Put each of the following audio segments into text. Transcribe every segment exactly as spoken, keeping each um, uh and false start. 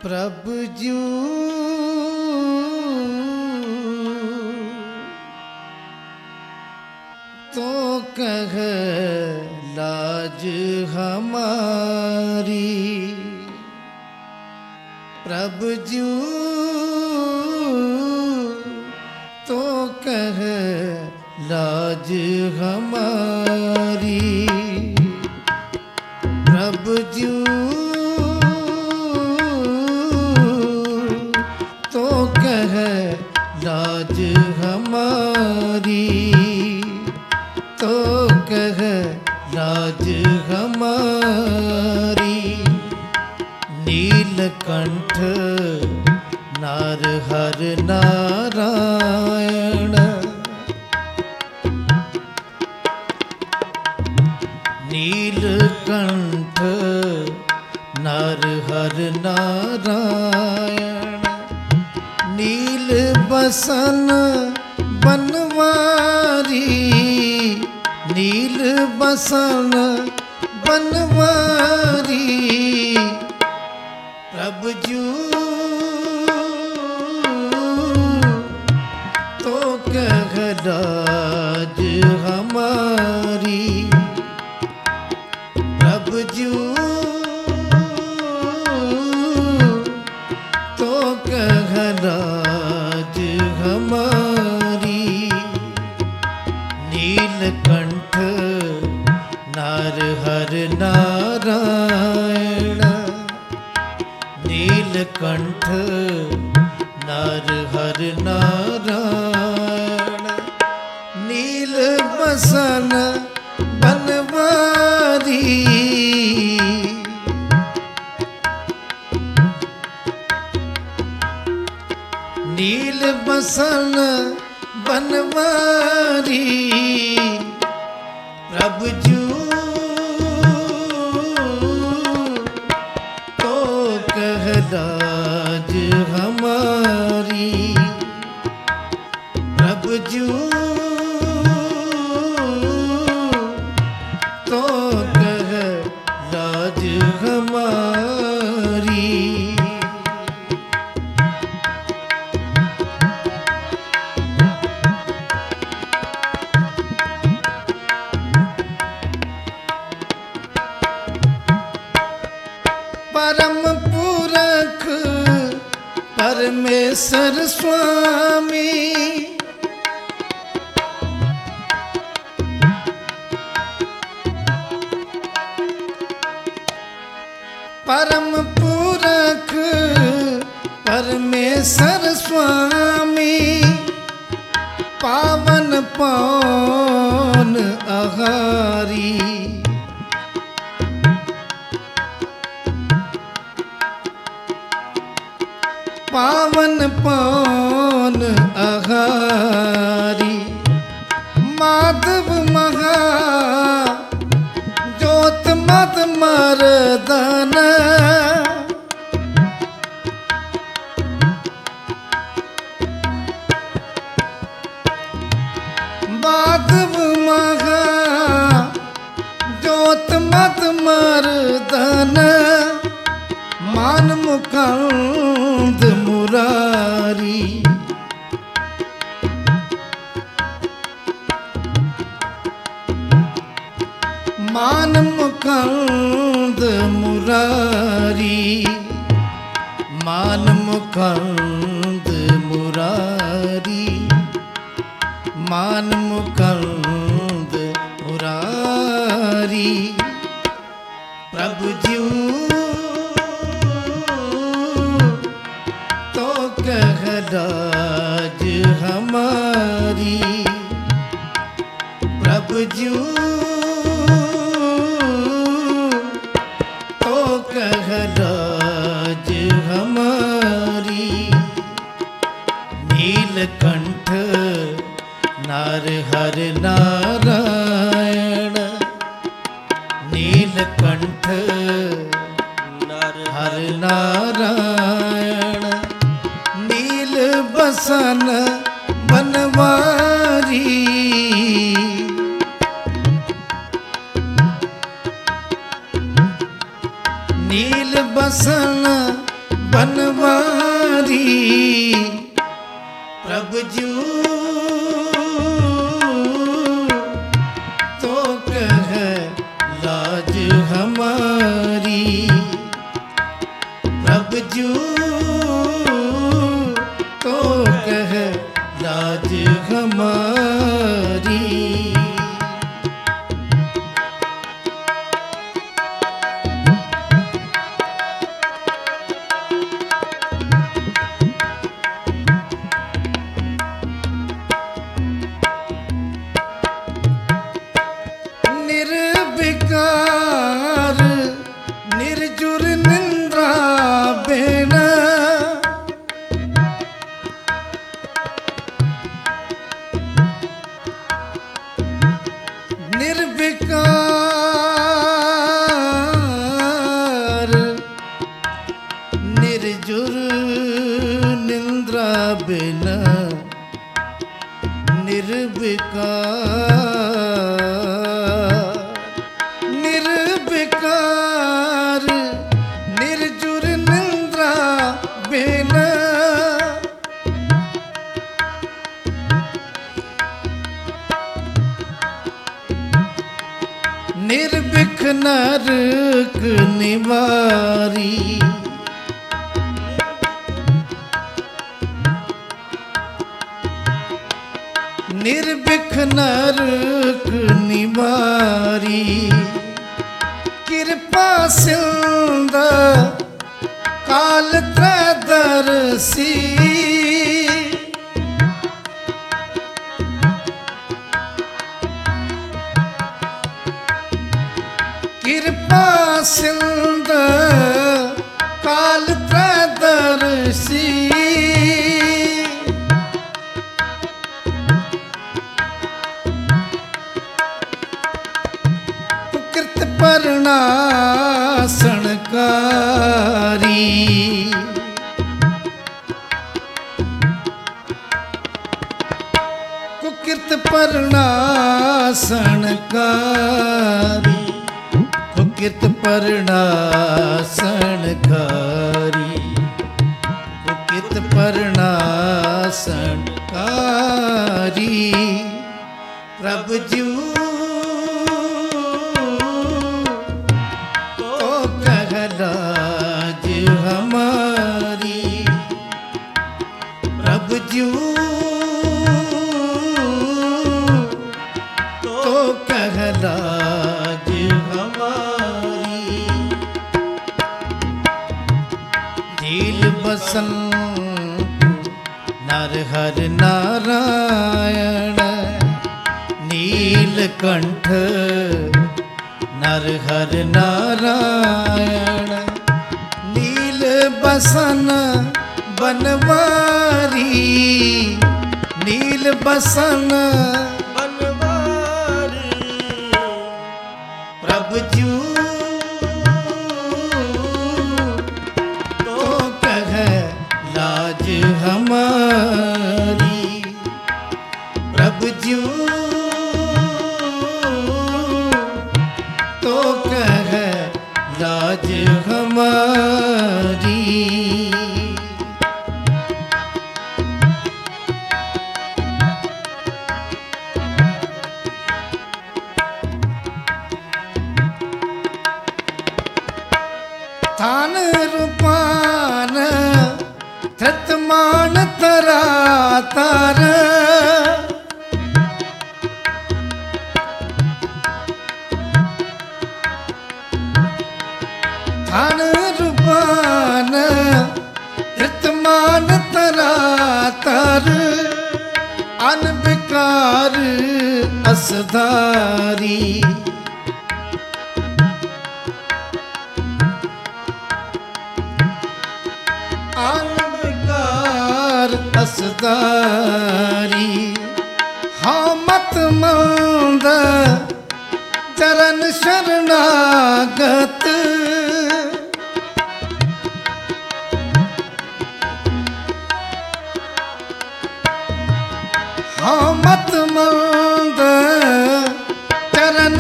प्रभु जू तो कह लाज हमारी, प्रभु जू तो कह लाज हमारी, प्रभु जू तो कह लाज हमारी, तो कह लाज हमारी। नीलकंठ नारहर नारायण, नीलकंठ नारहर नारायण। नील बसन बनवारी, नील बसन बनवारी, प्रभु जू तो कह लाज हमारी, प्रभु जू तो कह लाज हमारी। नीलकंठ नारहर नारायण, नीलकंठ नारहर नारायण। नील बसन बनवारी, नील बसन बनवारी, प्रभु जू तो कह लाज हमारी, प्रभु जू तो कह लाज हमारी। परम पुरख परमेश्वर स्वामी, परम पुरख परमेश्वर स्वामी। पावन पावन आहारी, पावन पावन आहारी। माधव महा ज्योत मत मर्दन, माधव महा ज्योत मत मर्दन। मान मुकुंद मुरारी, मान मुकुंद मुरारी, मान मुकुंद मुरारी, मान मुकुंद मुरारी। प्रभु जू तो कह लाज हमारी, प्रभु जू तो कह लाज हमारी। नीलकंठ नारहर नारायण, नीलकंठ नारहर नारायण। नील बसन बनवारी, नील बसन बनवारी प्रभु जू तो कह लाज हमारी प्रभु जू तो कह लाज हमारी। निर्विकार निर्जुर निंद्रा बेना निर्विकार निर्जुर निंद्रा बिना निर्विकार निर्विकार निर्जुर निंद्रा बिना निर्विघ्न नरक निवारी निर्विघ्न नरक निवारी कृपा सिंध काल त्रदर्शी कृपा सिंध काल त्रदर्शी कृत परनासनकारी कुकृत परनासनकारी कुकृत परनासनकारी कुकृत परनासनकारी प्रभु जू लाज हमारी प्रभु जू तो कह लाज हमारी। दिल बसन नरहर नारायण नीलकंठ नरहर नारायण नील बसन बनवारी नील बसन बनवारी प्रभु जू तो कह लाज हमारी प्रभु जू तो कह लाज हमारी। थान रूपान धृतमान तरा तार थान रूपान धृतमान तरा तार अनविकार असधारी अनविकार असधारी हाँ मत मंद चरण शरणागत हाँ मत मंद चरण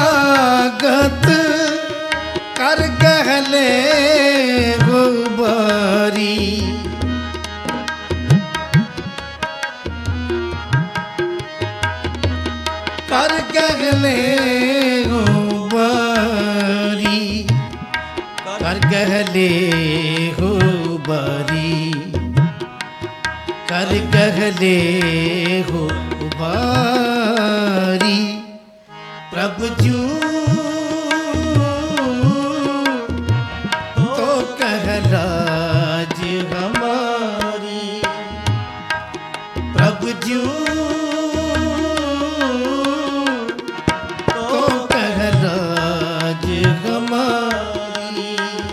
शरणागत कर गहले हो कहले हो बारी, कर कहले हो बारी। प्रभु जू तो कहलाज हमारी, प्रभु जू तो कहलाज हमारी।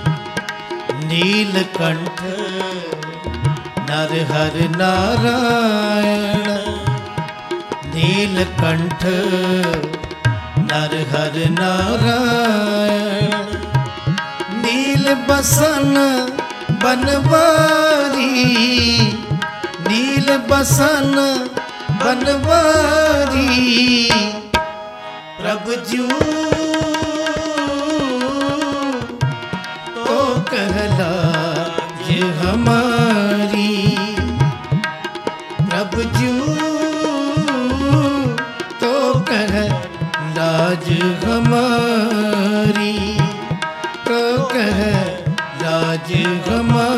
नीलकंठ नरहर नारायण, नीलकंठ नरहर नारायण। नील बसन बनवारी, नील बसन बनवारी। प्रभु जू तो कहलाज हमारी, प्रभु जू तो कहलाज हमारी, तो कहलाज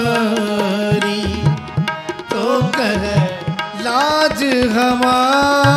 हमारी, तो कहलाज हमारी।